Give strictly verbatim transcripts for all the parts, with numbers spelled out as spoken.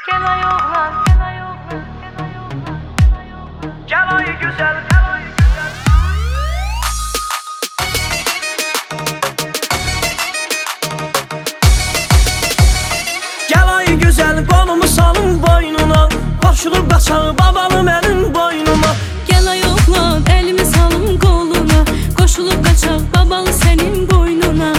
Gel ay oğlan, gel ay oğlan, gel ay oğlan, gel ay oğlan. Gel ay güzel, gel ay güzel. Gel ay güzel, kolumu salın boynuna. Koşulub qaçar babalı mənim boynuma. Gel ay oğlan, elimi salın koluna. Koşulup kaçar babalı senin boynuna.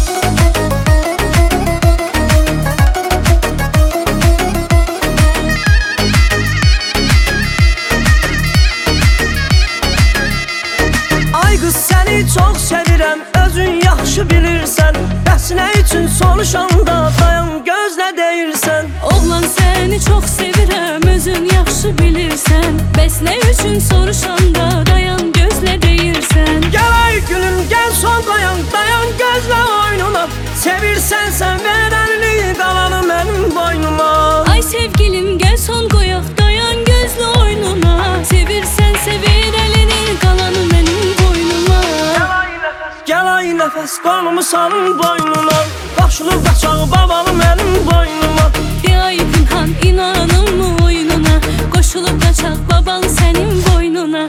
Ay qız səni çox sevirəm, özün yaxşı bilirsən. Bəs nə üçün soruşanda dayan gözlə deyirsən. Oğlan seni çok sevirəm, özün yaxşı bilirsən. Bəs nə üçün soruşanda dayan gözlə deyirsən. Gel ay gülüm gel son dayan, dayan gözlə oynuna. Sevirsən sən ver əlini, qalanı mənim boynuma. Ay sevgilim gel son koyak, dayan gözlə oynuna. Sevirsən sevir elini, kalanı benim boynuma. Gel ay nəfəs, kolumu salın boynuna. Başılıb qaçar babalı mənim boynuma. Bir ay Pinhan inanın mı oyununa. Koşulup kaçak babalı senin boynuna.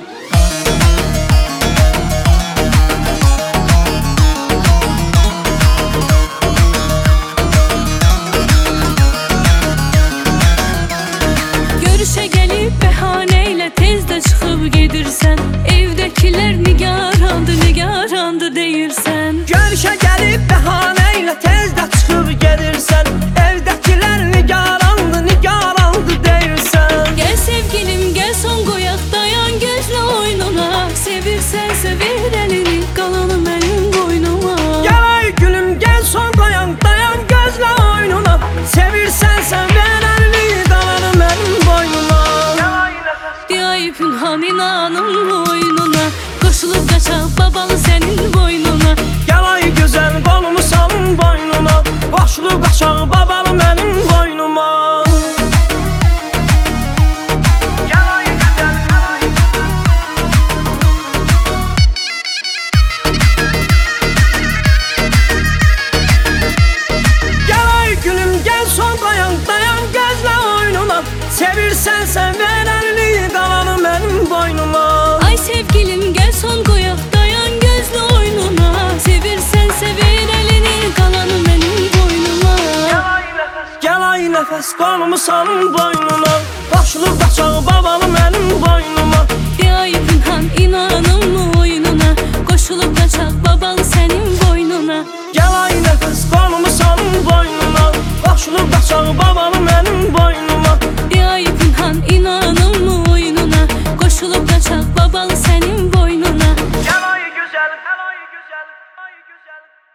Görüşe gelip behaneyle tezde çıkıp gedirsen. Evdekiler nigarandı nigarandı deyirsən. Görüşə gəlib bəhanəylə tezdə çıxıb gedirsən. Evdəkilər nigarandı, nigarandı deyirsən. Gel sevgilim gel son koyak, dayan gözlə oynuna. Sevirsən sevir elini, kalanı benim boynuma. Gel ay gülüm gel son dayan, dayan gözlə oynuna. Sevirsən sən ver əlini, qalanı mənim boynuma. Bir ay Pinhan inanın oyununa. Koşulup kaçak babalı senin boynuna. Gel ay güzel, kolumu salın boynuna. Başılıb qaçar babalı mənim boynuma. Gel ay güzel, gel ay Gel ay gülüm gel son dayan, dayan gözlə oynuna. Sevirsən sən ver əlini, qalanı mənim boynuma. Ay sevgilim gel son koyak, dayan gözlə oynuna. Sevirsən sevir elini, kalanı benim boynuma. Gel ay nəfəs, kolumu salın boynuna. Başılıb qaçar babalı mənim boynuma. Bir ay Pinhan inanın mı oyununa. Koşulup kaçak babalı senin boynuna. Gel ay nəfəs, kolumu salın boynuna. Başılıb qaçar babalı mənim boynuma. Bir ay Pinhan inanın mı oyununa. Koşulup kaçak babalı senin boynuna. Gel ay güzel, gel ay güzel, ay güzel.